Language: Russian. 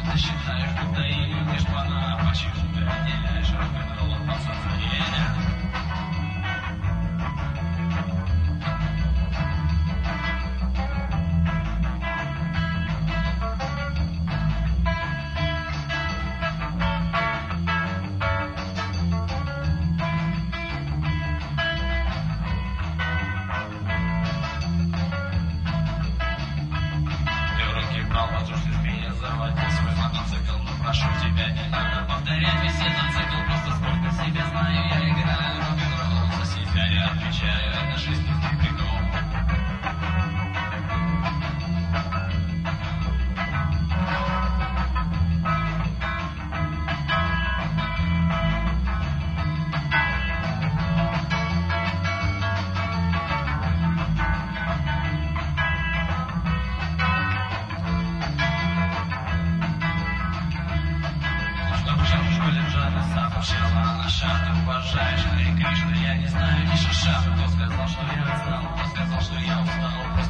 Ты считаешь, будто и лишь пора. Почему ты отделяешь рок-н-ролл от сознания? Послушай меня, заводи свой мотоцикл, но прошу тебя, не надо повторять весь этот цикл. Просто сколько себя знаю, я играю рок-н-ролл. За себя я отвечаю, это жизнь не прикол. Сначала на шаг, ты уважаешь Хари Кришну, я не знаю ни шиша. Кто сказал, что я отстал, кто сказал, что я устал.